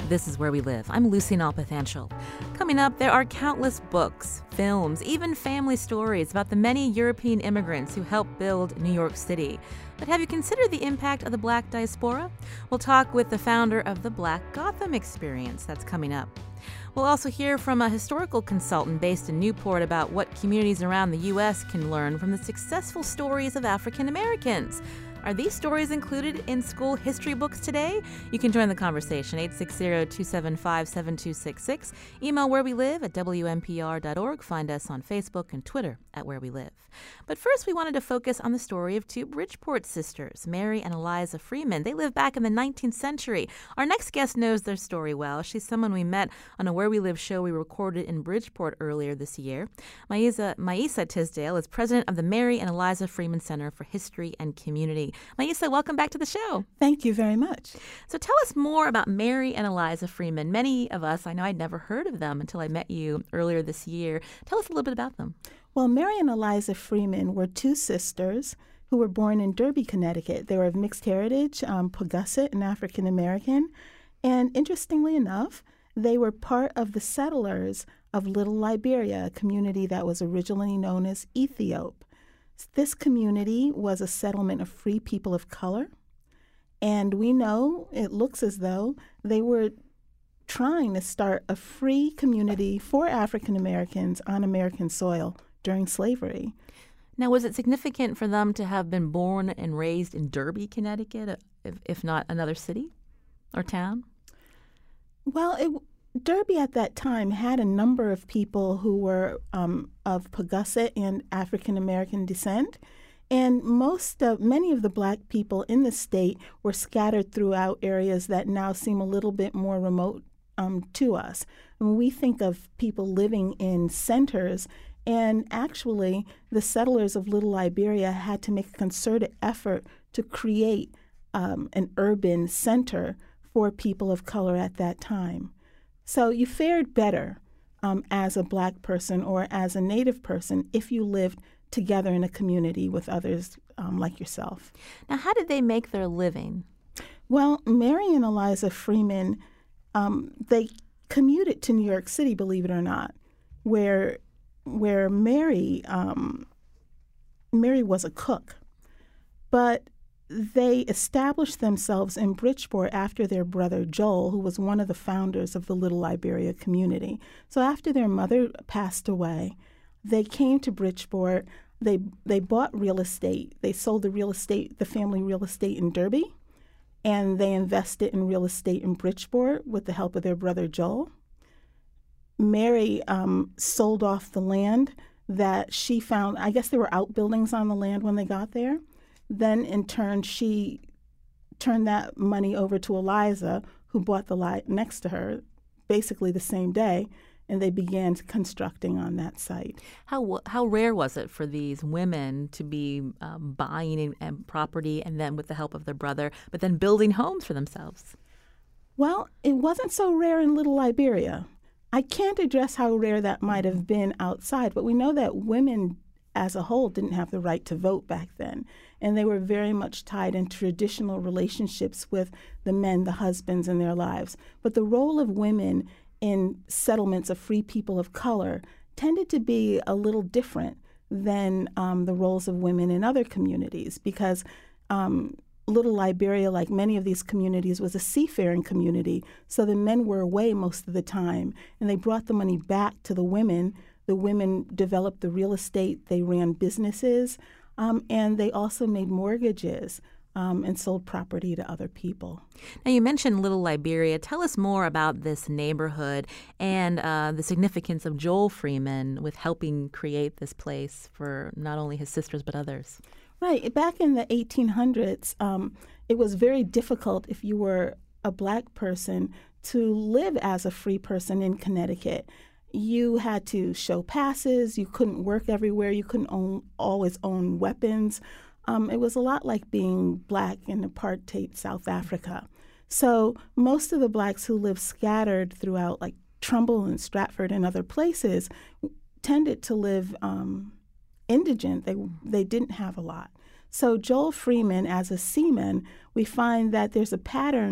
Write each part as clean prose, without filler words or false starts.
This is Where We Live. I'm Lucy Nalpathanchel. Coming up, there are countless books, films, even family stories about the many European immigrants who helped build New York City. But have you considered the impact of the Black diaspora? We'll talk with the founder of the Black Gotham Experience. That's coming up. We'll also hear from a historical consultant based in Newport about what communities around the U.S. can learn from the successful stories of African Americans. Are these stories included in school history books today? You can join the conversation, 860-275-7266. Email wherewelive@wnpr.org. Find us on Facebook and Twitter @wherewelive. But first, we wanted to focus on the story of two Bridgeport sisters, Mary and Eliza Freeman. They lived back in the 19th century. Our next guest knows their story well. She's someone we met on a Where We Live show we recorded in Bridgeport earlier this year. Maisa Tisdale is president of the Mary and Eliza Freeman Center for History and Community. Maisa, welcome back to the show. Thank you very much. So tell us more about Mary and Eliza Freeman. Many of us, I know I'd never heard of them until I met you earlier this year. Tell us a little bit about them. Well, Mary and Eliza Freeman were two sisters who were born in Derby, Connecticut. They were of mixed heritage, Pawgasset and African American. And interestingly enough, they were part of the settlers of Little Liberia, a community that was originally known as Ethiop. This community was a settlement of free people of color, and we know it looks as though they were trying to start a free community for African Americans on American soil during slavery. Now, was it significant for them to have been born and raised in Derby, Connecticut, if not another city or town? Well, Derby at that time had a number of people who were of Pawgasset and African American descent, and many of the Black people in the state were scattered throughout areas that now seem a little bit more remote to us. When we think of people living in centers, and actually the settlers of Little Liberia had to make a concerted effort to create an urban center for people of color at that time. So you fared better as a Black person or as a Native person if you lived together in a community with others like yourself. Now, how did they make their living? Well, Mary and Eliza Freeman, they commuted to New York City, believe it or not, where Mary was a cook. But they established themselves in Bridgeport after their brother Joel, who was one of the founders of the Little Liberia community. So after their mother passed away, they came to Bridgeport. They bought real estate. They sold the family real estate in Derby, and they invested in real estate in Bridgeport with the help of their brother Joel. Mary sold off the land that she found. I guess there were outbuildings on the land when they got there. Then, in turn, she turned that money over to Eliza, who bought the lot next to her, basically the same day, and they began constructing on that site. How rare was it for these women to be buying property and then with the help of their brother, but then building homes for themselves? Well, it wasn't so rare in Little Liberia. I can't address how rare that might have been outside, but we know that women as a whole didn't have the right to vote back then. And they were very much tied in traditional relationships with the men, the husbands in their lives. But the role of women in settlements of free people of color tended to be a little different than the roles of women in other communities, because Little Liberia, like many of these communities, was a seafaring community. So the men were away most of the time, and they brought the money back to the women. The women developed the real estate. They ran businesses, and they also made mortgages and sold property to other people. Now, you mentioned Little Liberia. Tell us more about this neighborhood and the significance of Joel Freeman with helping create this place for not only his sisters but others. Right. Back in the 1800s, it was very difficult if you were a Black person to live as a free person in Connecticut. You had to show passes. You couldn't work everywhere. You couldn't always own weapons. It was a lot like being Black in apartheid South Africa. So most of the Blacks who lived scattered throughout, like Trumbull and Stratford and other places, tended to live indigent. They didn't have a lot. So Joel Freeman, as a seaman, we find that there's a pattern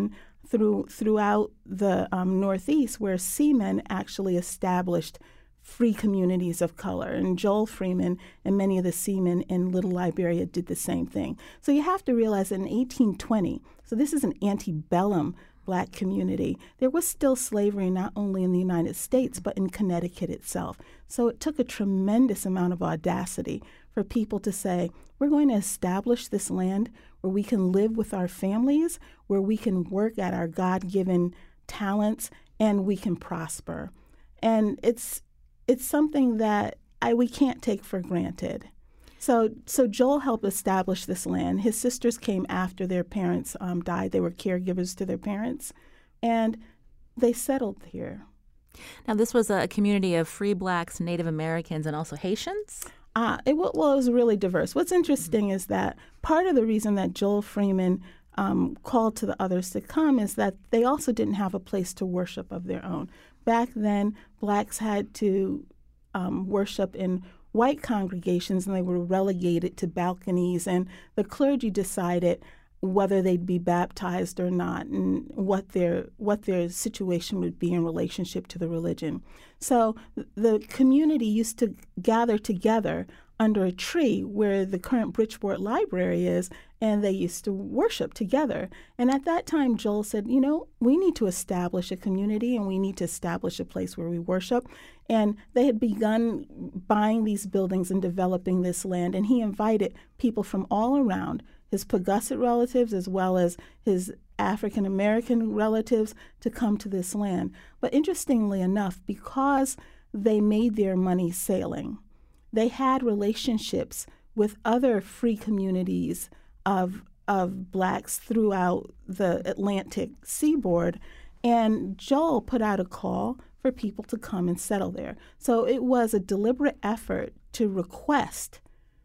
throughout the Northeast, where seamen actually established free communities of color. And Joel Freeman and many of the seamen in Little Liberia did the same thing. So you have to realize that in 1820, so this is an antebellum Black community, there was still slavery not only in the United States, but in Connecticut itself. So it took a tremendous amount of audacity for people to say, we're going to establish this land where we can live with our families, where we can work at our God-given talents, and we can prosper. And it's something that we can't take for granted. So Joel helped establish this land. His sisters came after their parents died. They were caregivers to their parents, and they settled here. Now, this was a community of free Blacks, Native Americans, and also Haitians? It was really diverse. What's interesting is that part of the reason that Joel Freeman called to the others to come is that they also didn't have a place to worship of their own. Back then, Blacks had to worship in white congregations, and they were relegated to balconies, and the clergy decided whether they'd be baptized or not, and what their situation would be in relationship to the religion. So the community used to gather together under a tree where the current Bridgeport Library is, and they used to worship together. And at that time, Joel said, we need to establish a community, and we need to establish a place where we worship. And they had begun buying these buildings and developing this land, and he invited people from all around, his Pagusset relatives as well as his African-American relatives, to come to this land. But interestingly enough, because they made their money sailing, they had relationships with other free communities of Blacks throughout the Atlantic seaboard, and Joel put out a call for people to come and settle there. So it was a deliberate effort to request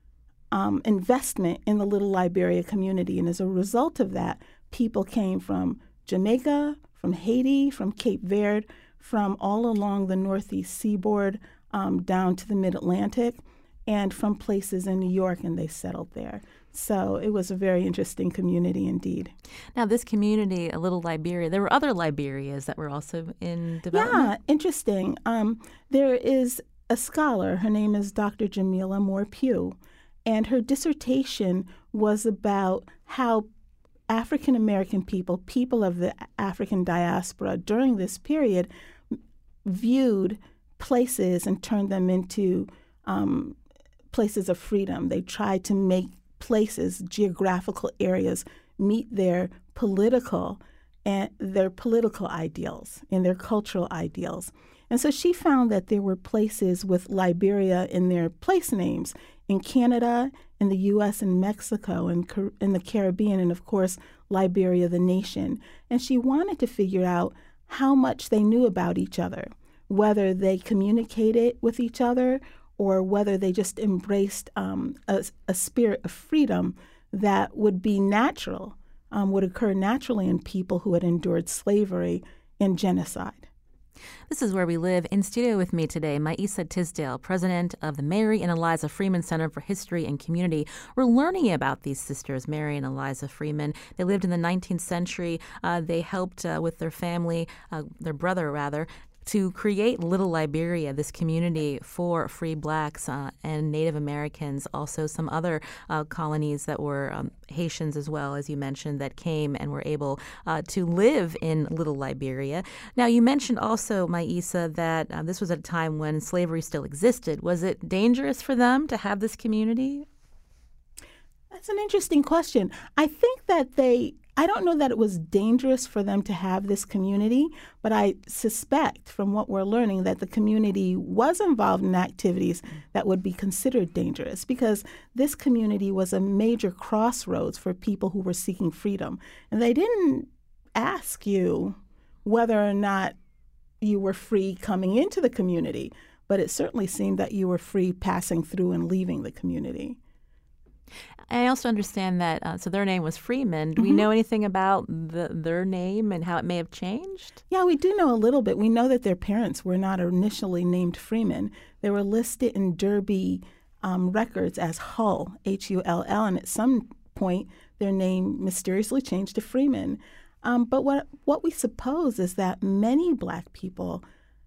investment in the Little Liberia community, and as a result of that, people came from Jamaica, from Haiti, from Cape Verde, from all along the Northeast seaboard down to the Mid-Atlantic, and from places in New York, and they settled there. So it was a very interesting community indeed. Now, this community, a Little Liberia, there were other Liberias that were also in development? Yeah, interesting. There is a scholar, her name is Dr. Jamila Moore Pugh, and her dissertation was about how African American people of the African diaspora during this period viewed places and turned them into places of freedom. They tried to make places, geographical areas, meet their political ideals and their cultural ideals. And so she found that there were places with Liberia in their place names in Canada, in the U.S. and Mexico, and in the Caribbean, and of course, Liberia, the nation. And she wanted to figure out how much they knew about each other, whether they communicated with each other or whether they just embraced a spirit of freedom that would be natural, would occur naturally in people who had endured slavery and genocide. This is Where We Live. In studio with me today, Maisa Tisdale, president of the Mary and Eliza Freeman Center for History and Community. We're learning about these sisters, Mary and Eliza Freeman. They lived in the 19th century. They helped with their family, their brother rather, to create Little Liberia, this community for free Blacks and Native Americans, also some other colonies that were Haitians as well, as you mentioned, that came and were able to live in Little Liberia. Now, you mentioned also, Maisa, that this was at a time when slavery still existed. Was it dangerous for them to have this community? That's an interesting question. I think that I don't know that it was dangerous for them to have this community, but I suspect from what we're learning that the community was involved in activities that would be considered dangerous, because this community was a major crossroads for people who were seeking freedom. And they didn't ask you whether or not you were free coming into the community, but it certainly seemed that you were free passing through and leaving the community. I also understand that, so their name was Freeman. Do we know anything about their name and how it may have changed? Yeah, we do know a little bit. We know that their parents were not initially named Freeman. They were listed in Derby records as Hull, Hull, and at some point their name mysteriously changed to Freeman. But what we suppose is that many Black people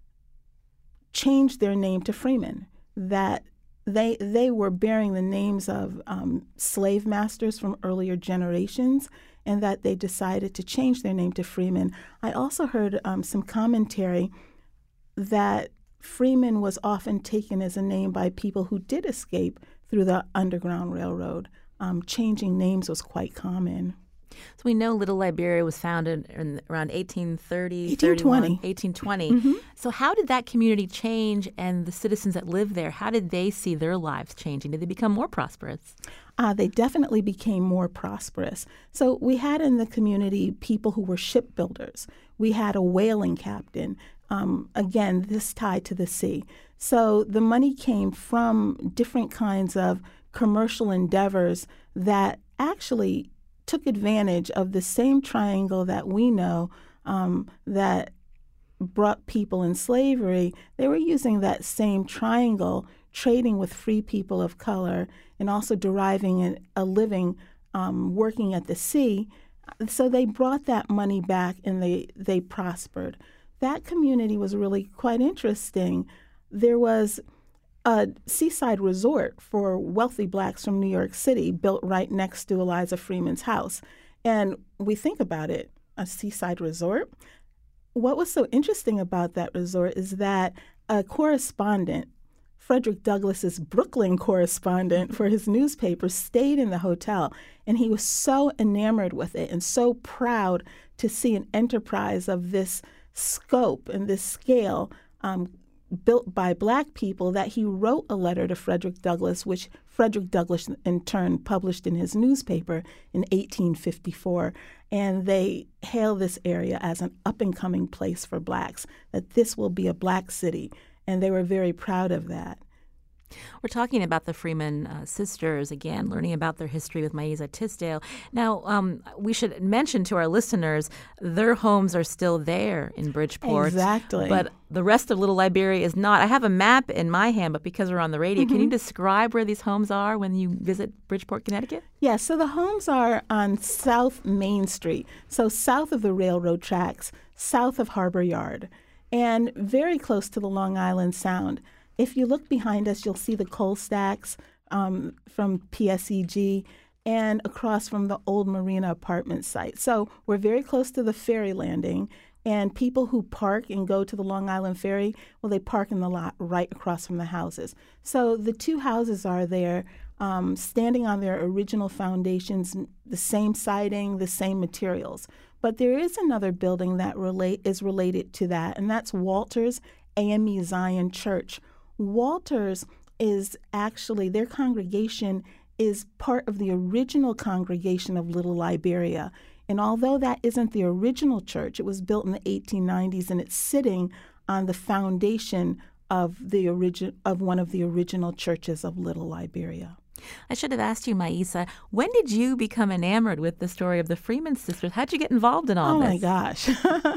changed their name to Freeman, that they were bearing the names of slave masters from earlier generations, and that they decided to change their name to Freeman. I also heard some commentary that Freeman was often taken as a name by people who did escape through the Underground Railroad. Changing names was quite common. So we know Little Liberia was founded in around 1830, 1820. Mm-hmm. So how did that community change, and the citizens that lived there, how did they see their lives changing? Did they become more prosperous? They definitely became more prosperous. So we had in the community people who were shipbuilders. We had a whaling captain. Again, this tied to the sea. So the money came from different kinds of commercial endeavors that actually took advantage of the same triangle that we know that brought people in slavery. They were using that same triangle, trading with free people of color, and also deriving a living working at the sea. So they brought that money back, and they prospered. That community was really quite interesting. There was a seaside resort for wealthy Blacks from New York City built right next to Eliza Freeman's house. And we think about it, a seaside resort. What was so interesting about that resort is that a correspondent, Frederick Douglass's Brooklyn correspondent for his newspaper, stayed in the hotel, and he was so enamored with it and so proud to see an enterprise of this scope and this scale built by Black people that he wrote a letter to Frederick Douglass, which Frederick Douglass in turn published in his newspaper in 1854. And they hail this area as an up-and-coming place for Blacks, that this will be a Black city. And they were very proud of that. We're talking about the Freeman sisters again, learning about their history with Maisa Tisdale. Now, we should mention to our listeners, their homes are still there in Bridgeport. Exactly. But the rest of Little Liberia is not. I have a map in my hand, but because we're on the radio, can you describe where these homes are when you visit Bridgeport, Connecticut? Yes, so the homes are on South Main Street, so south of the railroad tracks, south of Harbor Yard, and very close to the Long Island Sound. If you look behind us, you'll see the coal stacks from PSEG and across from the old Marina apartment site. So we're very close to the ferry landing, and people who park and go to the Long Island Ferry, well, they park in the lot right across from the houses. So the two houses are there, standing on their original foundations, the same siding, the same materials. But there is another building that is related to that, and that's Walters AME Zion Church. Walters is actually, their congregation is part of the original congregation of Little Liberia. And although that isn't the original church, it was built in the 1890s, and it's sitting on the foundation of one of the original churches of Little Liberia. I should have asked you, Maisa, when did you become enamored with the story of the Freeman sisters? How'd you get involved in all this? Oh, my gosh.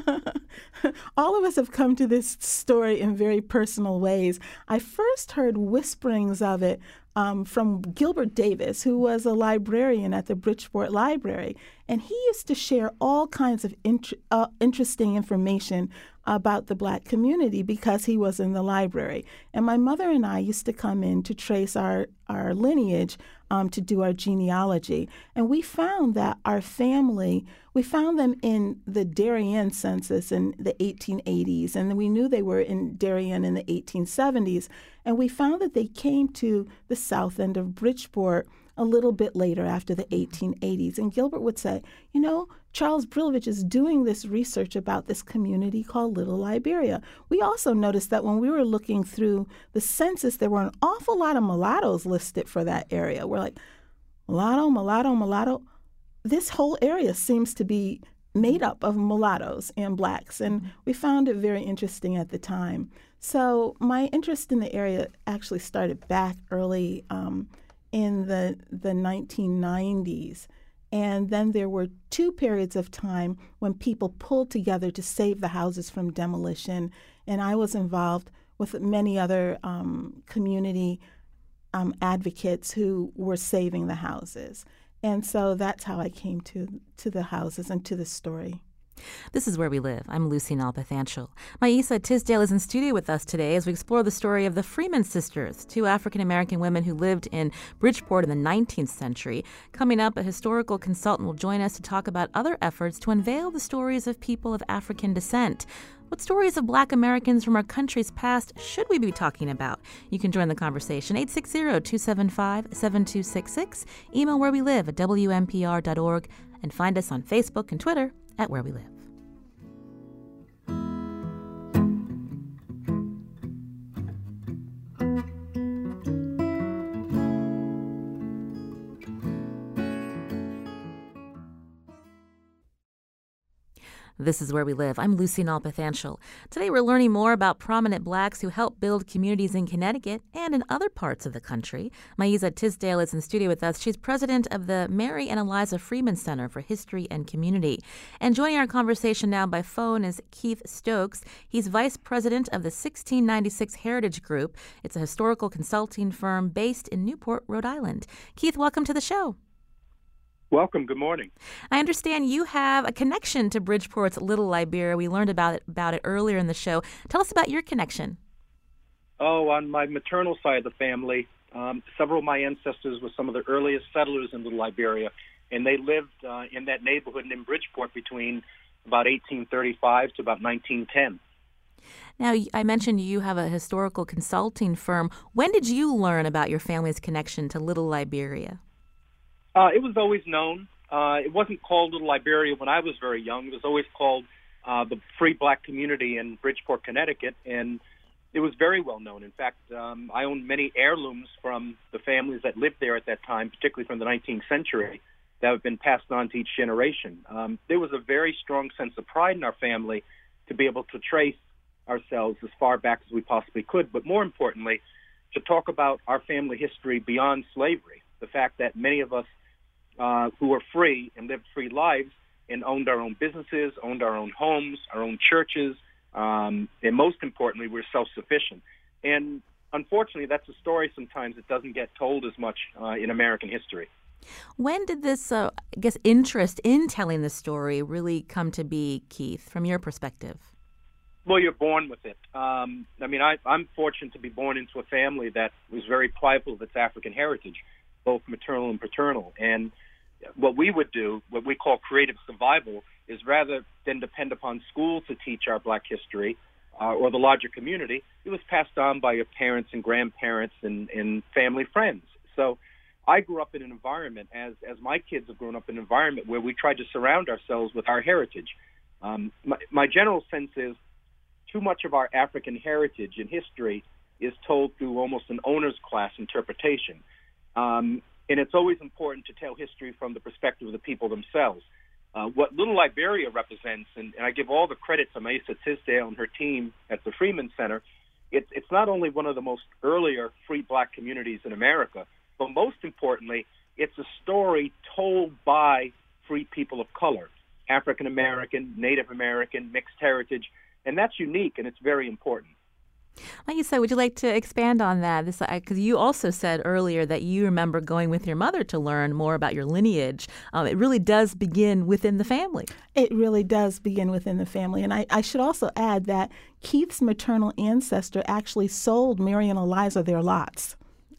All of us have come to this story in very personal ways. I first heard whisperings of it from Gilbert Davis, who was a librarian at the Bridgeport Library. And he used to share all kinds of interesting information about the Black community because he was in the library. And my mother and I used to come in to trace our lineage to do our genealogy. And we found that our family, we found them in the Darien census in the 1880s, and we knew they were in Darien in the 1870s. And we found that they came to the south end of Bridgeport a little bit later after the 1880s. And Gilbert would say, you know, Charles Brilovich is doing this research about this community called Little Liberia. We also noticed that when we were looking through the census, there were an awful lot of mulattoes listed for that area. We're like, mulatto, mulatto, mulatto. This whole area seems to be made up of mulattoes and Blacks, and we found it very interesting at the time. So my interest in the area actually started back early in the 1990s. And then there were two periods of time when people pulled together to save the houses from demolition. And I was involved with many other community advocates who were saving the houses. And so that's how I came to the houses and to the story. This is Where We Live. I'm Lucy Nalpathanchel. Maisa Tisdale is in studio with us today as we explore the story of the Freeman sisters, two African-American women who lived in Bridgeport in the 19th century. Coming up, a historical consultant will join us to talk about other efforts to unveil the stories of people of African descent. What stories of Black Americans from our country's past should we be talking about? You can join the conversation, 860-275-7266. Email wherewelive@wnpr.org and find us on Facebook and Twitter at Where We Live. This is Where We Live. I'm Lucy Nalpathanchel. Today we're learning more about prominent Blacks who helped build communities in Connecticut and in other parts of the country. Maisa Tisdale is in studio with us. She's president of the Mary and Eliza Freeman Center for History and Community. And joining our conversation now by phone is Keith Stokes. He's vice president of the 1696 Heritage Group. It's a historical consulting firm based in Newport, Rhode Island. Keith, welcome to the show. Welcome. Good morning. I understand you have a connection to Bridgeport's Little Liberia. We learned about it earlier in the show. Tell us about your connection. Oh, on my maternal side of the family, several of my ancestors were some of the earliest settlers in Little Liberia, and they lived in that neighborhood in Bridgeport between about 1835 to about 1910. Now, I mentioned you have a historical consulting firm. When did you learn about your family's connection to Little Liberia? It was always known. It wasn't called Little Liberia when I was very young. It was always called the Free Black Community in Bridgeport, Connecticut, and it was very well known. In fact, I own many heirlooms from the families that lived there at that time, particularly from the 19th century, that have been passed on to each generation. There was a very strong sense of pride in our family to be able to trace ourselves as far back as we possibly could, but more importantly, to talk about our family history beyond slavery, the fact that many of us who were free and lived free lives and owned our own businesses, owned our own homes, our own churches, and most importantly, we're self-sufficient. And unfortunately, that's a story sometimes that doesn't get told as much in American history. When did this, interest in telling the story really come to be, Keith, from your perspective? Well, you're born with it. I'm fortunate to be born into a family that was very prideful of its African heritage, both maternal and paternal. And what we would do, what we call creative survival, is rather than depend upon school to teach our Black history or the larger community, it was passed on by your parents and grandparents and family friends. So I grew up in an environment, as my kids have grown up in an environment where we tried to surround ourselves with our heritage. My general sense is too much of our African heritage and history is told through almost an owner's class interpretation. And it's always important to tell history from the perspective of the people themselves. What Little Liberia represents, and I give all the credit to Maisa Tisdale and her team at the Freeman Center, it's not only one of the most earlier free Black communities in America, but most importantly, it's a story told by free people of color, African American, Native American, mixed heritage, and that's unique and it's very important. Maisa, would you like to expand on that? Because you also said earlier that you remember going with your mother to learn more about your lineage. It really does begin within the family. It really does begin within the family. And I should also add that Keith's maternal ancestor actually sold Mary and Eliza their lots.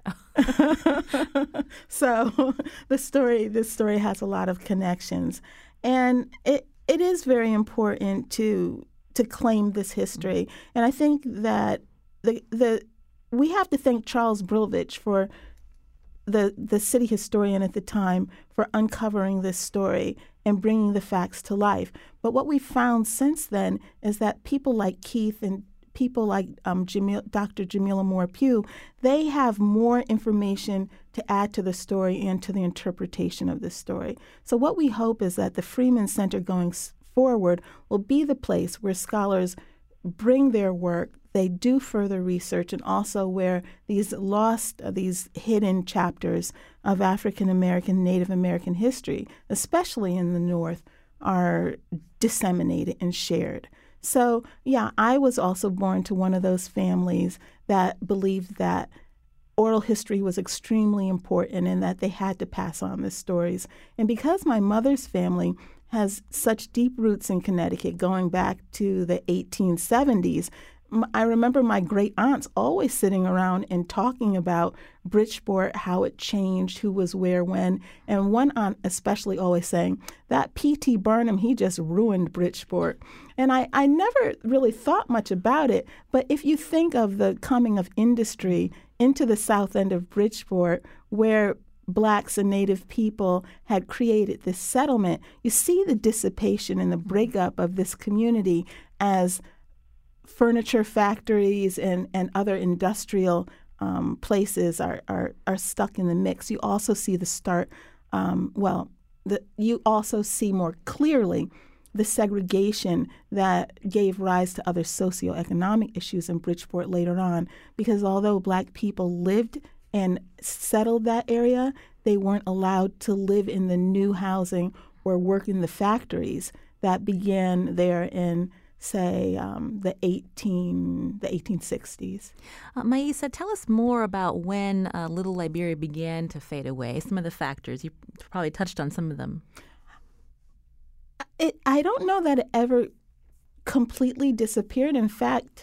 So this story has a lot of connections. And it is very important to claim this history. And I think that we have to thank Charles Brilvich, for the city historian at the time, for uncovering this story and bringing the facts to life. But what we've found since then is that people like Keith and people like Dr. Jamila Moore Pugh, they have more information to add to the story and to the interpretation of the story. So what we hope is that the Freeman Center going forward will be the place where scholars bring their work, they do further research, and also where these hidden chapters of African American, Native American history, especially in the North, are disseminated and shared. So, yeah, I was also born to one of those families that believed that oral history was extremely important and that they had to pass on the stories. And because my mother's family has such deep roots in Connecticut going back to the 1870s. I remember my great aunts always sitting around and talking about Bridgeport, how it changed, who was where, when, and one aunt especially always saying, that P.T. Barnum, he just ruined Bridgeport. And I never really thought much about it, but if you think of the coming of industry into the south end of Bridgeport, where Blacks and Native people had created this settlement, you see the dissipation and the breakup of this community as furniture factories and other industrial places are stuck in the mix. You also see the start, you also see more clearly the segregation that gave rise to other socioeconomic issues in Bridgeport later on, because although Black people lived and settled that area, they weren't allowed to live in the new housing or work in the factories that began there in, say, the 1860s. Maisa, tell us more about when Little Liberia began to fade away, some of the factors. You probably touched on some of them. I don't know that it ever completely disappeared. In fact,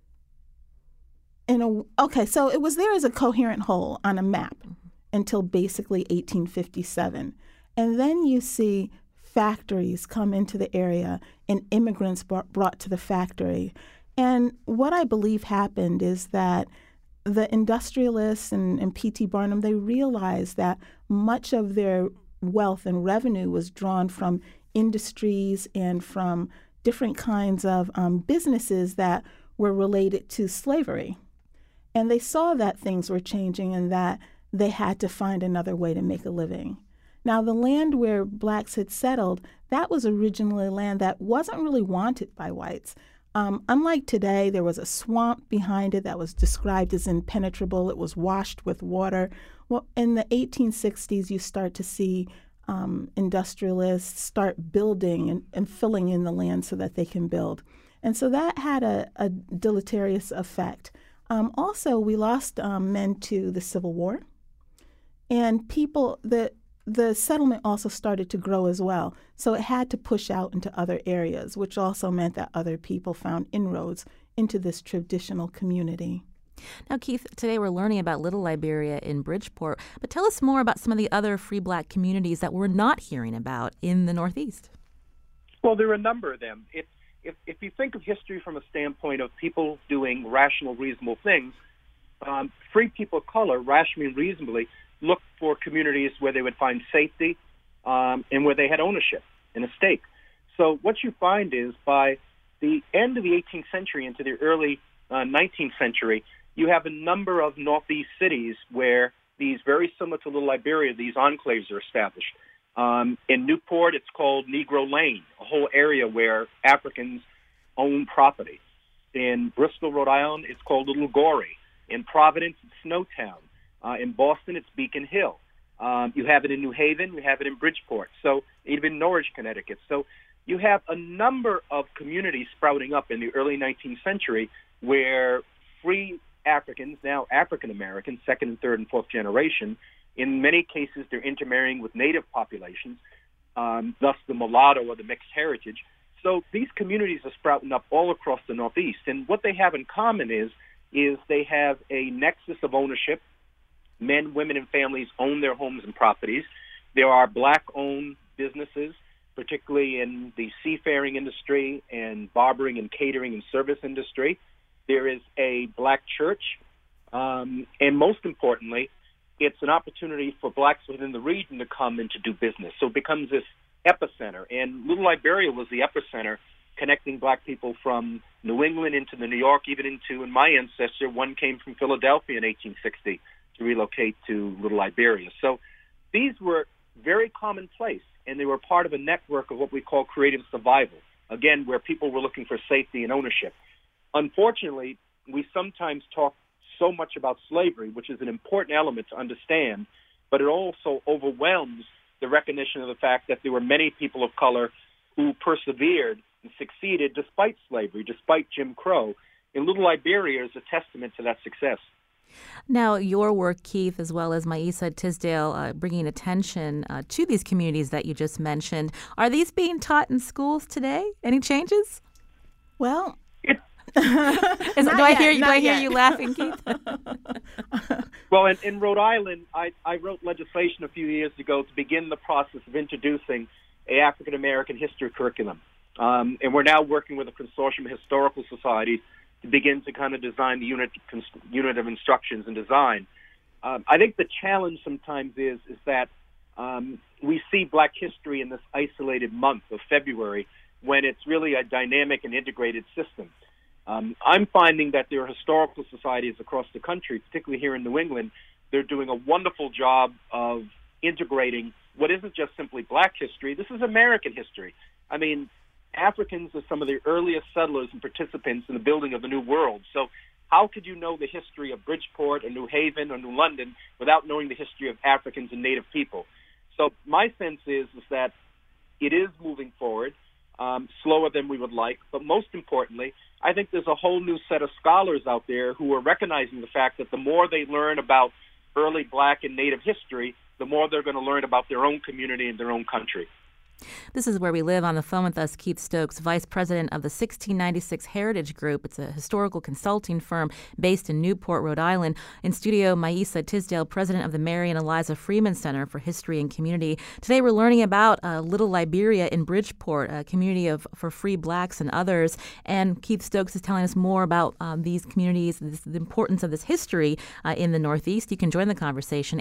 so it was there as a coherent whole on a map until basically 1857. And then you see factories come into the area and immigrants brought to the factory. And what I believe happened is that the industrialists and P.T. Barnum, they realized that much of their wealth and revenue was drawn from industries and from different kinds of businesses that were related to slavery. And they saw that things were changing and that they had to find another way to make a living. Now, the land where Blacks had settled, that was originally land that wasn't really wanted by whites. Unlike today, there was a swamp behind it that was described as impenetrable. It was washed with water. Well, in the 1860s, you start to see industrialists start building and filling in the land so that they can build. And so that had a deleterious effect. Also, we lost men to the Civil War. And the settlement also started to grow as well. So it had to push out into other areas, which also meant that other people found inroads into this traditional community. Now, Keith, today we're learning about Little Liberia in Bridgeport, but tell us more about some of the other free Black communities that we're not hearing about in the Northeast. Well, there are a number of them. If you think of history from a standpoint of people doing rational, reasonable things, free people of color, rationally and reasonably, look for communities where they would find safety and where they had ownership and a stake. So what you find is by the end of the 18th century into the early 19th century, you have a number of Northeast cities where these, very similar to Little Liberia, these enclaves are established. In Newport, it's called Negro Lane, a whole area where Africans own property. In Bristol, Rhode Island, it's called Little Goree. In Providence, it's Snowtown. In Boston, it's Beacon Hill. You have it in New Haven. You have it in Bridgeport. So even Norwich, Connecticut. So you have a number of communities sprouting up in the early 19th century where free Africans, now African Americans, second and third and fourth generation, in many cases they're intermarrying with native populations, thus the mulatto or the mixed heritage. So these communities are sprouting up all across the Northeast. And what they have in common is they have a nexus of ownership. Men, women, and families own their homes and properties. There are Black-owned businesses, particularly in the seafaring industry and barbering and catering and service industry. There is a Black church, and most importantly, it's an opportunity for Blacks within the region to come and to do business. So it becomes this epicenter. And Little Liberia was the epicenter, connecting Black people from New England into the New York, even into, in my ancestor, one came from Philadelphia in 1860 to relocate to Little Liberia. So these were very commonplace, and they were part of a network of what we call creative survival, again, where people were looking for safety and ownership. Unfortunately, we sometimes talk so much about slavery, which is an important element to understand, but it also overwhelms the recognition of the fact that there were many people of color who persevered and succeeded despite slavery, despite Jim Crow. And Little Liberia is a testament to that success. Now, your work, Keith, as well as Maisa Tisdale, bringing attention to these communities that you just mentioned. Are these being taught in schools today? Any changes? Well, do I hear you laughing, Keith? Well, in Rhode Island, I wrote legislation a few years ago to begin the process of introducing a African American history curriculum. And we're now working with a consortium of historical societies to begin to kind of design the unit of instructions and design. I think the challenge sometimes is that we see Black history in this isolated month of February when it's really a dynamic and integrated system. I'm finding that there are historical societies across the country, particularly here in New England. They're doing a wonderful job of integrating what isn't just simply Black history. This is American history. I mean, Africans are some of the earliest settlers and participants in the building of the New World. So how could you know the history of Bridgeport or New Haven or New London without knowing the history of Africans and Native people? So my sense is that it is moving forward, slower than we would like, but most importantly, I think there's a whole new set of scholars out there who are recognizing the fact that the more they learn about early Black and Native history, the more they're going to learn about their own community and their own country. This is Where We Live. On the phone with us, Keith Stokes, Vice President of the 1696 Heritage Group. It's a historical consulting firm based in Newport, Rhode Island. In studio, Maisa Tisdale, President of the Mary and Eliza Freeman Center for History and Community. Today we're learning about Little Liberia in Bridgeport, a community for free Blacks and others. And Keith Stokes is telling us more about these communities, the importance of this history in the Northeast. You can join the conversation,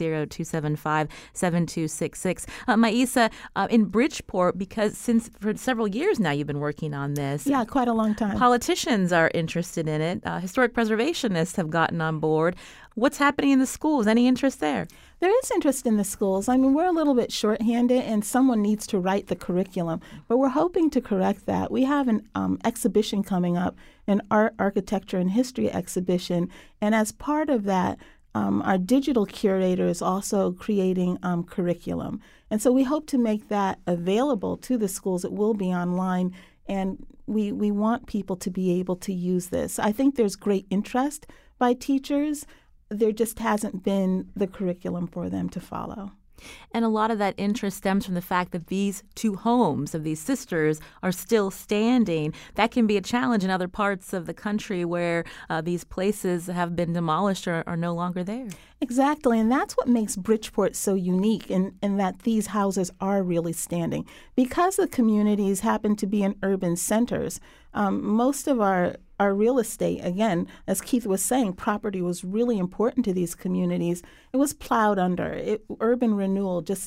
860-275-7266. Maisa, in Bridgeport, because for several years now you've been working on this. Yeah, quite a long time. Politicians are interested in it. Historic preservationists have gotten on board. What's happening in the schools? Any interest there? There is interest in the schools. I mean, we're a little bit shorthanded, and someone needs to write the curriculum. But we're hoping to correct that. We have an exhibition coming up, an art, architecture, and history exhibition. And as part of that, our digital curator is also creating curriculum. And so we hope to make that available to the schools. It will be online, and we want people to be able to use this. I think there's great interest by teachers. There just hasn't been the curriculum for them to follow. And a lot of that interest stems from the fact that these two homes of these sisters are still standing. That can be a challenge in other parts of the country where these places have been demolished or are no longer there. Exactly, and that's what makes Bridgeport so unique in that these houses are really standing. Because the communities happen to be in urban centers, most of our real estate, again, as Keith was saying, property was really important to these communities. It was plowed under. Urban renewal just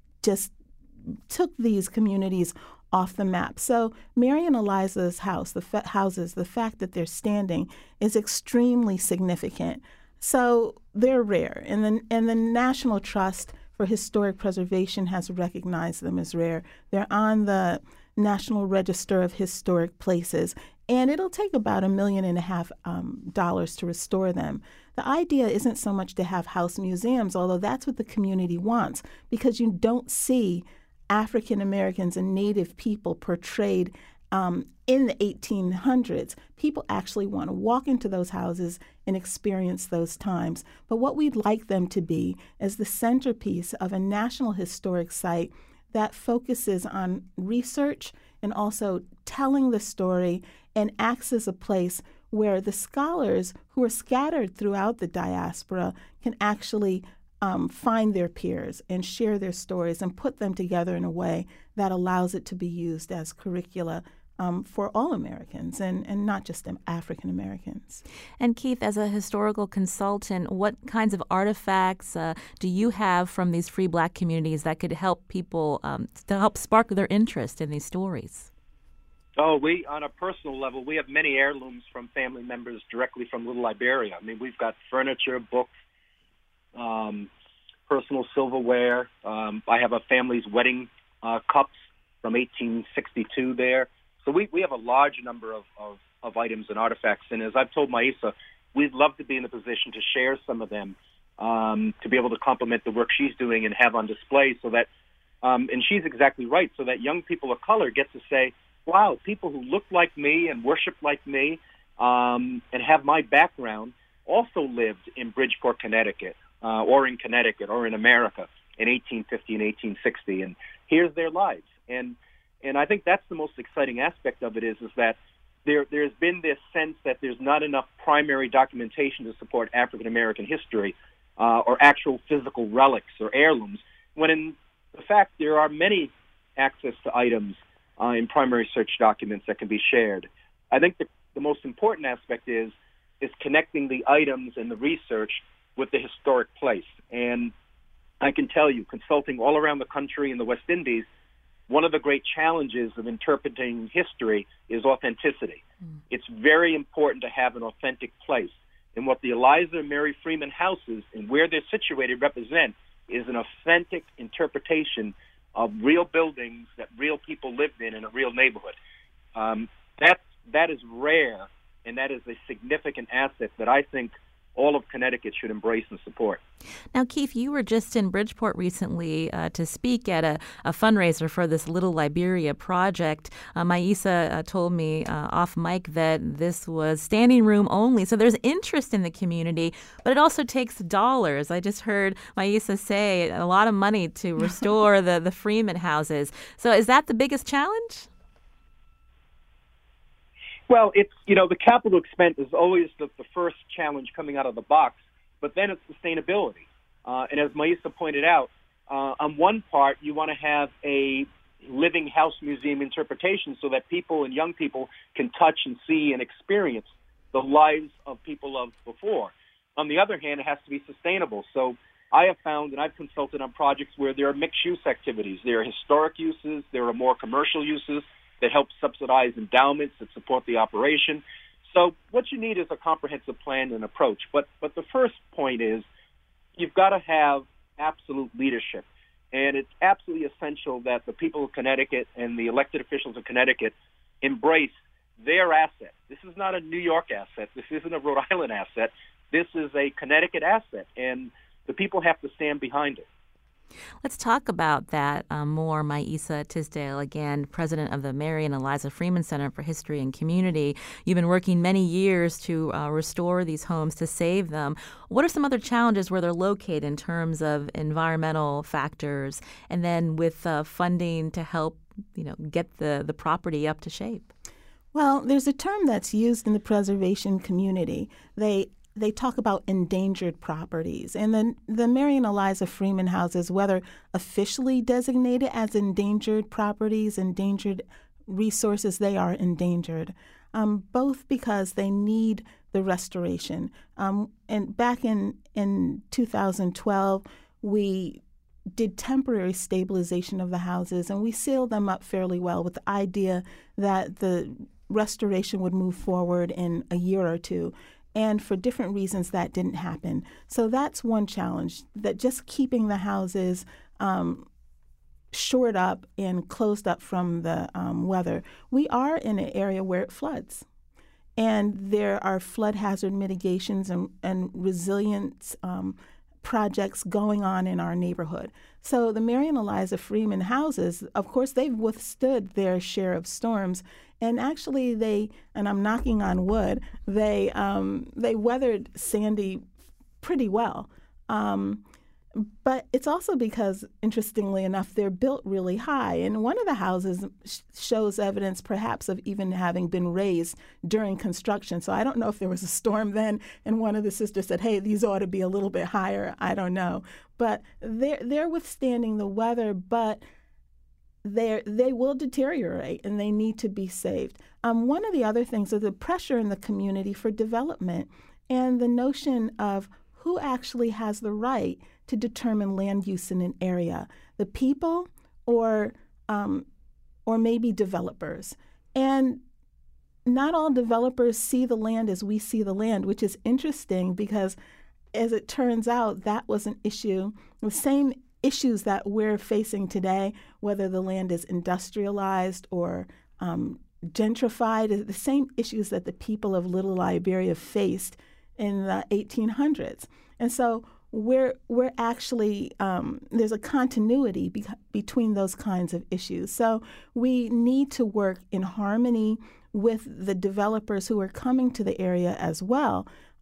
took these communities off the map. So Mary and Eliza's houses, the fact that they're standing is extremely significant. So they're rare, and the National Trust for Historic Preservation has recognized them as rare. They're on the National Register of Historic Places, and it'll take about $1.5 million to restore them. The idea isn't so much to have house museums, although that's what the community wants, because you don't see African Americans and Native people portrayed in the 1800s. People actually want to walk into those houses and experience those times. But what we'd like them to be is the centerpiece of a national historic site that focuses on research and also telling the story, and acts as a place where the scholars who are scattered throughout the diaspora can actually find their peers and share their stories and put them together in a way that allows it to be used as curricula for all Americans and not just African Americans. And Keith, as a historical consultant, what kinds of artifacts do you have from these free Black communities that could help people, to help spark their interest in these stories? Oh, on a personal level, we have many heirlooms from family members directly from Little Liberia. I mean, we've got furniture, books, personal silverware. I have a family's wedding cups from 1862 there. So we have a large number of items and artifacts. And as I've told Maisa, we'd love to be in a position to share some of them, to be able to complement the work she's doing and have on display so that, and she's exactly right, so that young people of color get to say, wow, people who look like me and worship like me and have my background also lived in Bridgeport, Connecticut, or in Connecticut, or in America in 1850 and 1860, and here's their lives. And I think that's the most exciting aspect of it is that there's been this sense that there's not enough primary documentation to support African American history or actual physical relics or heirlooms, when in fact there are many access to items in primary search documents that can be shared. I think the most important aspect is connecting the items and the research with the historic place. And I can tell you, consulting all around the country in the West Indies, one of the great challenges of interpreting history is authenticity. It's very important to have an authentic place. And what the Eliza and Mary Freeman houses and where they're situated represent is an authentic interpretation of real buildings that real people lived in a real neighborhood. That is rare, and that is a significant asset that I think all of Connecticut should embrace and support. Now, Keith, you were just in Bridgeport recently to speak at a fundraiser for this Little Liberia project. Maisa told me off mic that this was standing room only. So there's interest in the community, but it also takes dollars. I just heard Maisa say a lot of money to restore the Freeman houses. So is that the biggest challenge? Well, it's, the capital expense is always the first challenge coming out of the box, but then it's sustainability. And as Maisa pointed out, on one part, you want to have a living house museum interpretation so that people and young people can touch and see and experience the lives of people of before. On the other hand, it has to be sustainable. So I have found, and I've consulted on projects where there are mixed-use activities. There are historic uses, there are more commercial uses that help subsidize endowments that support the operation. So what you need is a comprehensive plan and approach. But the first point is you've got to have absolute leadership. And it's absolutely essential that the people of Connecticut and the elected officials of Connecticut embrace their asset. This is not a New York asset. This isn't a Rhode Island asset. This is a Connecticut asset, and the people have to stand behind it. Let's talk about that more. Maisa Tisdale, again, president of the Mary and Eliza Freeman Center for History and Community. You've been working many years to restore these homes, to save them. What are some other challenges where they're located in terms of environmental factors and then with funding to help get the property up to shape? Well, there's a term that's used in the preservation community. They talk about endangered properties. And the Mary and Eliza Freeman houses, whether officially designated as endangered properties, endangered resources, they are endangered, both because they need the restoration. And back in 2012, we did temporary stabilization of the houses, and we sealed them up fairly well with the idea that the restoration would move forward in a year or two. And for different reasons, that didn't happen. So that's one challenge, that just keeping the houses shored up and closed up from the weather. We are in an area where it floods. And there are flood hazard mitigations and resilience projects going on in our neighborhood. So the Mary and Eliza Freeman houses, of course, they've withstood their share of storms. And actually, and I'm knocking on wood, they weathered Sandy pretty well. But it's also because, interestingly enough, they're built really high. And one of the houses shows evidence perhaps of even having been raised during construction. So I don't know if there was a storm then and one of the sisters said, hey, these ought to be a little bit higher. I don't know. But they're withstanding the weather, but they will deteriorate and they need to be saved. One of the other things is the pressure in the community for development and the notion of who actually has the right to determine land use in an area, the people or maybe developers. And not all developers see the land as we see the land, which is interesting because, as it turns out, that was an issue, the same issues that we're facing today, whether the land is industrialized or gentrified, the same issues that the people of Little Liberia faced in the 1800s. And so we're actually, there's a continuity between those kinds of issues. So we need to work in harmony with the developers who are coming to the area as well,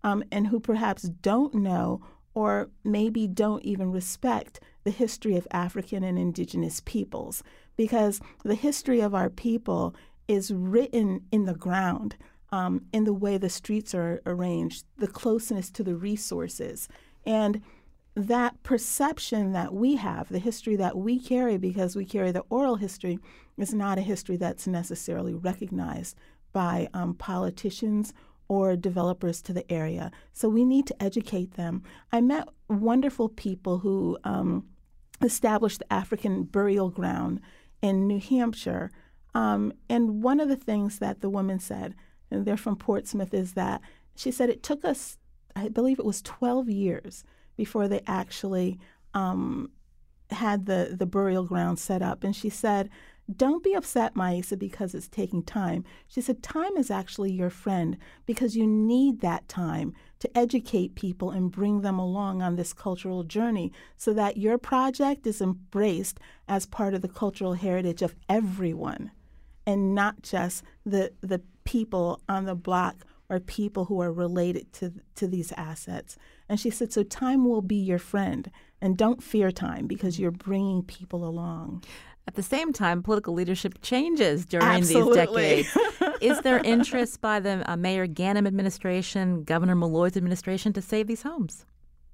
and who perhaps don't know or maybe don't even respect the history of African and indigenous peoples, because the history of our people is written in the ground, in the way the streets are arranged, the closeness to the resources. And that perception that we have, the history that we carry because we carry the oral history, is not a history that's necessarily recognized by politicians or developers to the area. So we need to educate them. I met wonderful people who established the African Burial Ground in New Hampshire. And one of the things that the woman said, and they're from Portsmouth, is that she said it took us, I believe it was 12 years before they actually had the burial ground set up. And she said, don't be upset, Maisa, because it's taking time. She said, time is actually your friend because you need that time to educate people and bring them along on this cultural journey so that your project is embraced as part of the cultural heritage of everyone and not just the people on the block or people who are related to these assets. And she said, so time will be your friend, and don't fear time because you're bringing people along. At the same time, political leadership changes during Absolutely. these decades. Is there interest by the Mayor Ganim administration, Governor Malloy's administration to save these homes?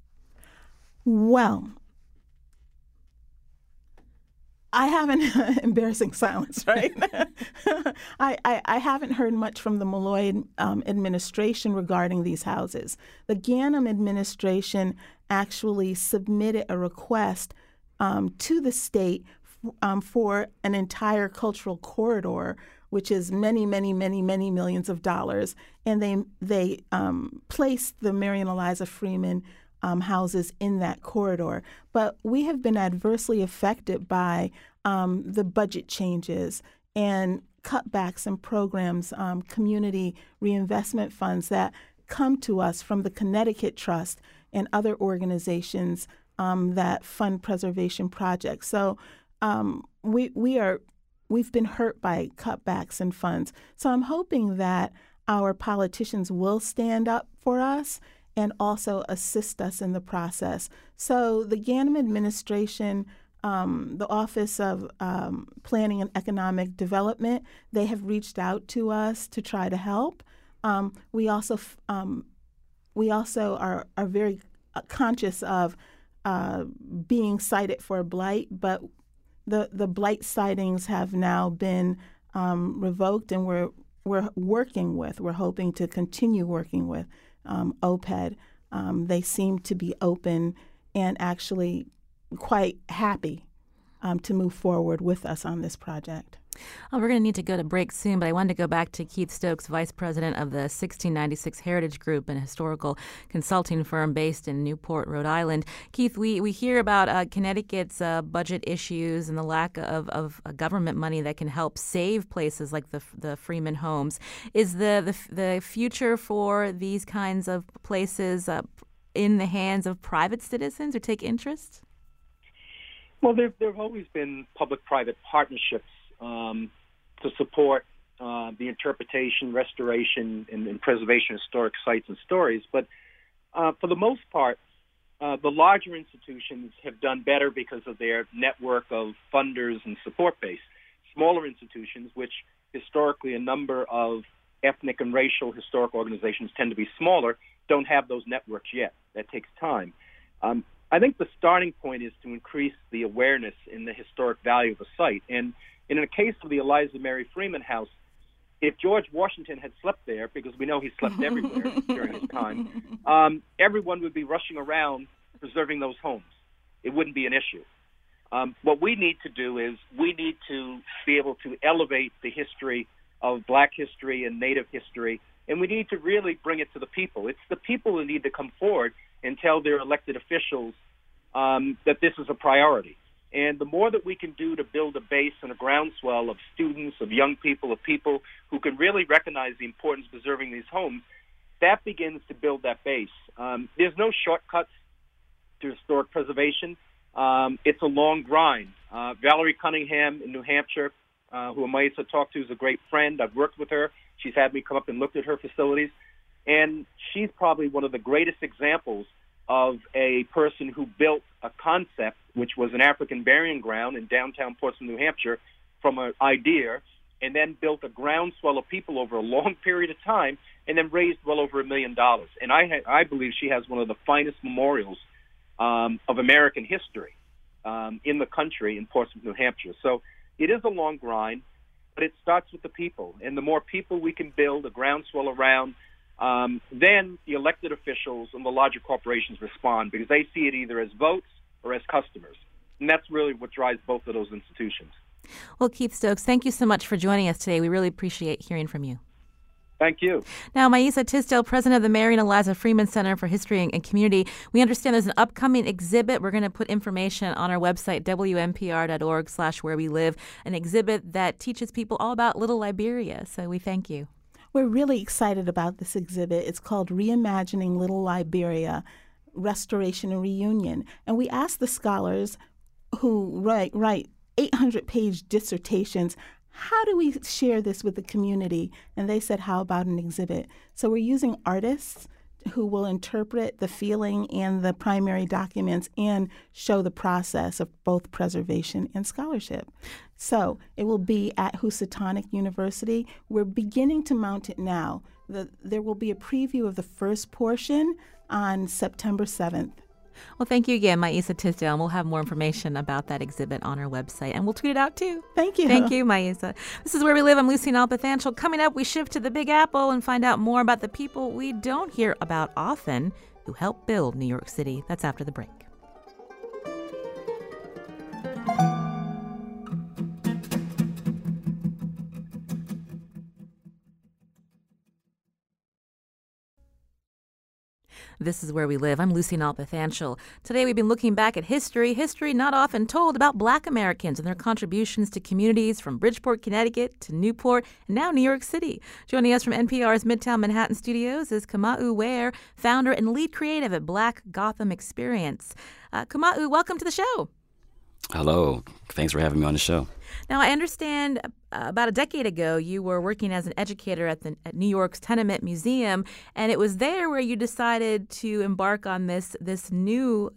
Well, I haven't, embarrassing silence, right? I haven't heard much from the Malloy administration regarding these houses. The Ganim administration actually submitted a request to the state for an entire cultural corridor, which is many, many, many, many millions of dollars. And they placed the Mary and Eliza Freeman houses in that corridor. But we have been adversely affected by the budget changes and cutbacks in programs, community reinvestment funds that come to us from the Connecticut Trust and other organizations that fund preservation projects. So we've been hurt by cutbacks in funds. So I'm hoping that our politicians will stand up for us and also assist us in the process. So the Ganim administration, the Office of Planning and Economic Development, they have reached out to us to try to help. We also are very conscious of being cited for blight, but the blight sightings have now been revoked, and we're hoping to continue working with OPED. They seem to be open and actually quite happy to move forward with us on this project. We're going to need to go to break soon, but I wanted to go back to Keith Stokes, Vice President of the 1696 Heritage Group, an historical consulting firm based in Newport, Rhode Island. Keith, we hear about Connecticut's budget issues and the lack of government money that can help save places like the Freeman homes. Is the future for these kinds of places in the hands of private citizens who take interest? Well, there have always been public-private partnerships to support the interpretation, restoration, and preservation of historic sites and stories. But for the most part, the larger institutions have done better because of their network of funders and support base. Smaller institutions, which historically a number of ethnic and racial historic organizations tend to be smaller, don't have those networks yet. That takes time. I think the starting point is to increase the awareness in the historic value of a site. And in the case of the Eliza Mary Freeman House, if George Washington had slept there, because we know he slept everywhere during his time, everyone would be rushing around preserving those homes. It wouldn't be an issue. What we need to do is we need to be able to elevate the history of Black history and Native history, and we need to really bring it to the people. It's the people who need to come forward and tell their elected officials that this is a priority. And the more that we can do to build a base and a groundswell of students, of young people, of people who can really recognize the importance of preserving these homes, that begins to build that base. There's no shortcuts to historic preservation. It's a long grind. Valerie Cunningham in New Hampshire, who Maisa talked to, is a great friend. I've worked with her. She's had me come up and looked at her facilities. And she's probably one of the greatest examples of a person who built a concept, which was an African burying ground in downtown Portsmouth, New Hampshire, from an idea, and then built a groundswell of people over a long period of time, and then raised well over $1 million. And I believe she has one of the finest memorials of American history in the country in Portsmouth, New Hampshire. So it is a long grind, but it starts with the people. And the more people we can build a groundswell around, then the elected officials and the larger corporations respond, because they see it either as votes or as customers. And that's really what drives both of those institutions. Well, Keith Stokes, thank you so much for joining us today. We really appreciate hearing from you. Thank you. Now, Maisa Tisdale, president of the Mary and Eliza Freeman Center for History and Community. We understand there's an upcoming exhibit. We're going to put information on our website, WNPR.org/wherewelive, an exhibit that teaches people all about Little Liberia. So we thank you. We're really excited about this exhibit. It's called Reimagining Little Liberia, Restoration and Reunion. And we asked the scholars who write 800-page dissertations, how do we share this with the community? And they said, how about an exhibit? So we're using artists who will interpret the feeling and the primary documents and show the process of both preservation and scholarship. So it will be at Housatonic University. We're beginning to mount it now. There will be a preview of the first portion on September 7th. Well, thank you again, Maisa Tisdale. And we'll have more information about that exhibit on our website, and we'll tweet it out too. Thank you. Thank you, Maisa. This is Where We Live. I'm Lucy Nalpathanchel. Coming up, we shift to the Big Apple and find out more about the people we don't hear about often who helped build New York City. That's after the break. This is Where We Live. I'm Lucy Nalpathanchel. Today we've been looking back at history not often told, about Black Americans and their contributions to communities from Bridgeport, Connecticut to Newport and now New York City. Joining us from NPR's Midtown Manhattan studios is Kamau Ware, founder and lead creative at Black Gotham Experience. Kamau, welcome to the show. Hello. Thanks for having me on the show. Now, I understand about a decade ago you were working as an educator at New York's Tenement Museum, and it was there where you decided to embark on this new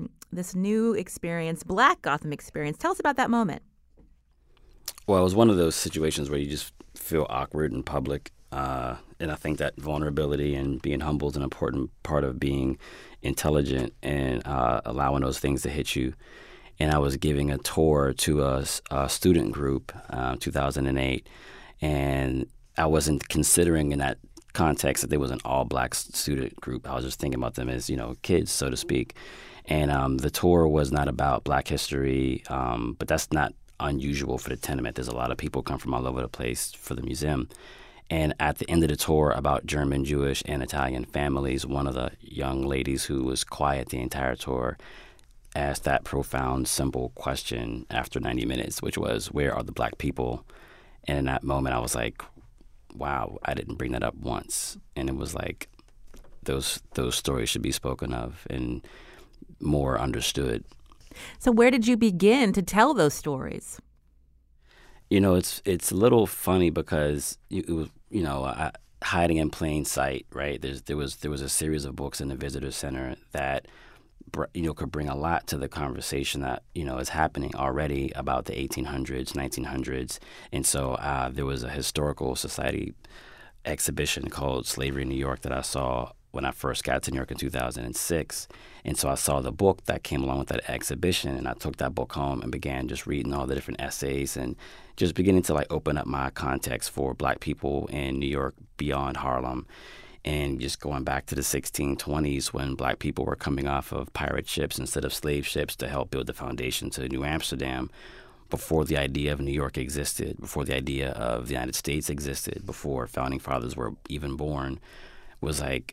experience, Black Gotham Experience. Tell us about that moment. Well, it was one of those situations where you just feel awkward in public, and I think that vulnerability and being humble is an important part of being intelligent and allowing those things to hit you. And I was giving a tour to a student group, 2008, and I wasn't considering in that context that there was an all-Black student group. I was just thinking about them as, kids, so to speak. And the tour was not about Black history, but that's not unusual for the tenement. There's a lot of people come from all over the place for the museum. And at the end of the tour about German, Jewish, and Italian families, one of the young ladies who was quiet the entire tour asked that profound, simple question after 90 minutes, which was, where are the Black people? And in that moment, I was like, wow, I didn't bring that up once. And it was like, those stories should be spoken of and more understood. So where did you begin to tell those stories? It's a little funny because it was, hiding in plain sight, right? There was a series of books in the visitor center that could bring a lot to the conversation that, is happening already about the 1800s, 1900s. And so there was a historical society exhibition called Slavery in New York that I saw when I first got to New York in 2006. And so I saw the book that came along with that exhibition, and I took that book home and began just reading all the different essays and just beginning to open up my context for Black people in New York beyond Harlem. And just going back to the 1620s when Black people were coming off of pirate ships instead of slave ships to help build the foundation to New Amsterdam, before the idea of New York existed, before the idea of the United States existed, before founding fathers were even born, was a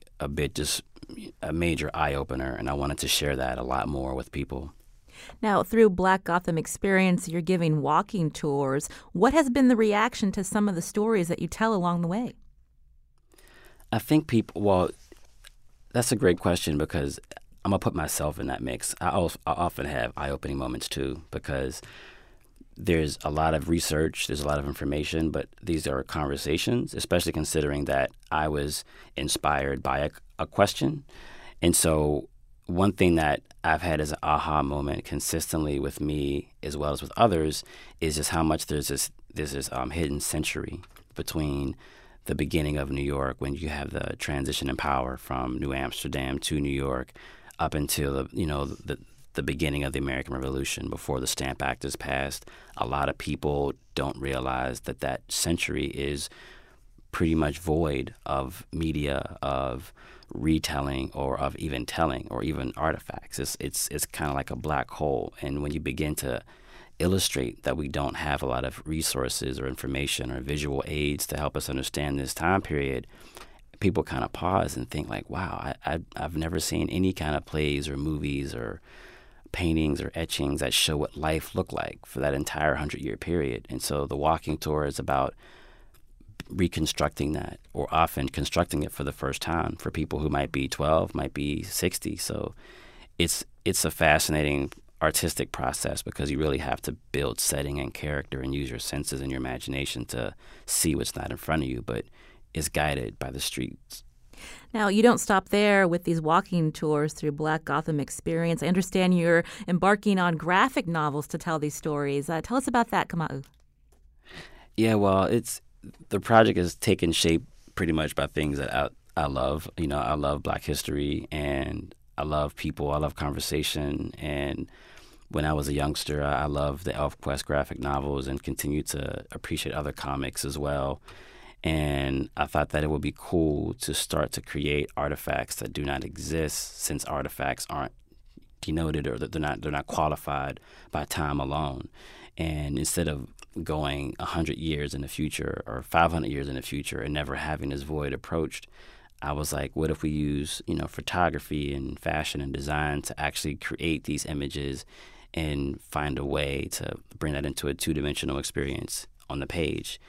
major eye-opener. And I wanted to share that a lot more with people. Now, through Black Gotham Experience, you're giving walking tours. What has been the reaction to some of the stories that you tell along the way? I think that's a great question because I'm going to put myself in that mix. I often have eye-opening moments too, because there's a lot of research, there's a lot of information, but these are conversations, especially considering that I was inspired by a question. And so one thing that I've had as an aha moment consistently with me as well as with others is just how much there's this hidden century between the beginning of New York, when you have the transition in power from New Amsterdam to New York, up until the beginning of the American Revolution, before the Stamp Act is passed. A lot of people don't realize that century is pretty much void of media, of retelling, or of even telling, or even artifacts. It's kind of like a black hole. And when you begin to illustrate that we don't have a lot of resources or information or visual aids to help us understand this time period, people kind of pause and think like, wow, I've never seen any kind of plays or movies or paintings or etchings that show what life looked like for that entire 100-year period. And so the walking tour is about reconstructing that, or often constructing it for the first time for people who might be 12, might be 60. So it's a fascinating artistic process, because you really have to build setting and character and use your senses and your imagination to see what's not in front of you, but is guided by the streets. Now, you don't stop there with these walking tours through Black Gotham Experience. I understand you're embarking on graphic novels to tell these stories. Tell us about that, Kamau. Yeah, well, the project has taken shape pretty much by things that I love. I love Black history, and I love people. I love conversation. And when I was a youngster, I loved the ElfQuest graphic novels and continue to appreciate other comics as well. And I thought that it would be cool to start to create artifacts that do not exist, since artifacts aren't denoted, or that they're not qualified by time alone. And instead of going 100 years in the future or 500 years in the future and never having this void approached, I was like, what if we use, photography and fashion and design to actually create these images and find a way to bring that into a two-dimensional experience on the page.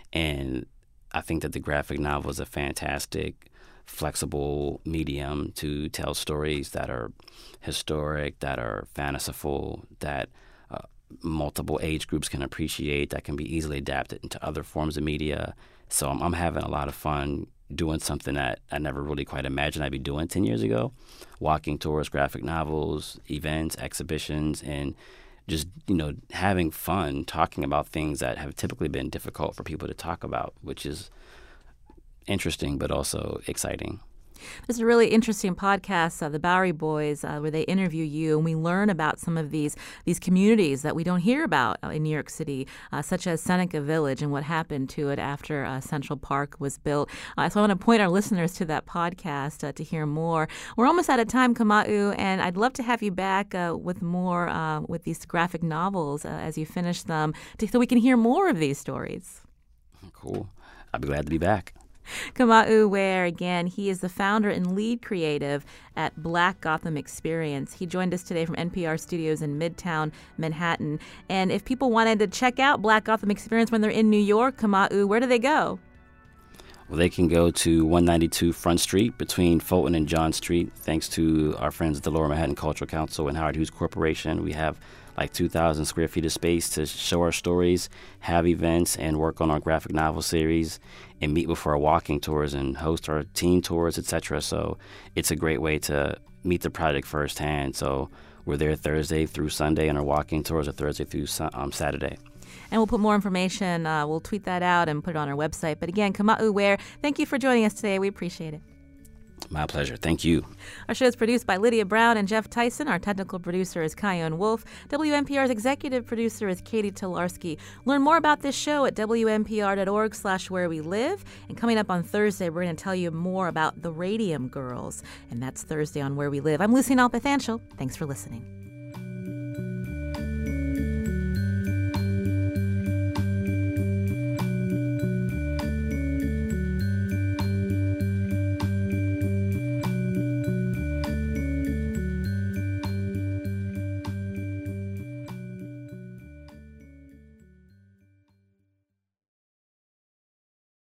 And I think that the graphic novel is a fantastic, flexible medium to tell stories that are historic, that are fanciful, that multiple age groups can appreciate, that can be easily adapted into other forms of media. So I'm having a lot of fun doing something that I never really quite imagined I'd be doing 10 years ago. Walking tours, graphic novels, events, exhibitions, and just, having fun talking about things that have typically been difficult for people to talk about, which is interesting but also exciting. There's a really interesting podcast, The Bowery Boys, where they interview you, and we learn about some of these communities that we don't hear about in New York City, such as Seneca Village and what happened to it after Central Park was built. So I want to point our listeners to that podcast to hear more. We're almost out of time, Kamau, and I'd love to have you back with more with these graphic novels as you finish them, so we can hear more of these stories. Cool. I'd be glad to be back. Kamau Ware, again, he is the founder and lead creative at Black Gotham Experience. He joined us today from NPR studios in Midtown Manhattan. And if people wanted to check out Black Gotham Experience when they're in New York, Kamau, where do they go? Well, they can go to 192 Front Street between Fulton and John Street. Thanks to our friends at the Lower Manhattan Cultural Council and Howard Hughes Corporation, we have like 2,000 square feet of space to show our stories, have events, and work on our graphic novel series, and meet before our walking tours and host our teen tours, etc. So it's a great way to meet the project firsthand. So we're there Thursday through Sunday, and our walking tours are Thursday through Saturday. And we'll put more information. We'll tweet that out and put it on our website. But again, Kamau Ware, thank you for joining us today. We appreciate it. My pleasure. Thank you. Our show is produced by Lydia Brown and Jeff Tyson. Our technical producer is Kion Wolf. WNPR's executive producer is Katie Tolarski. Learn more about this show at WNPR.org/where we live. And coming up on Thursday, we're going to tell you more about the Radium Girls. And that's Thursday on Where We Live. I'm Lucy Nalpathanchel. Thanks for listening.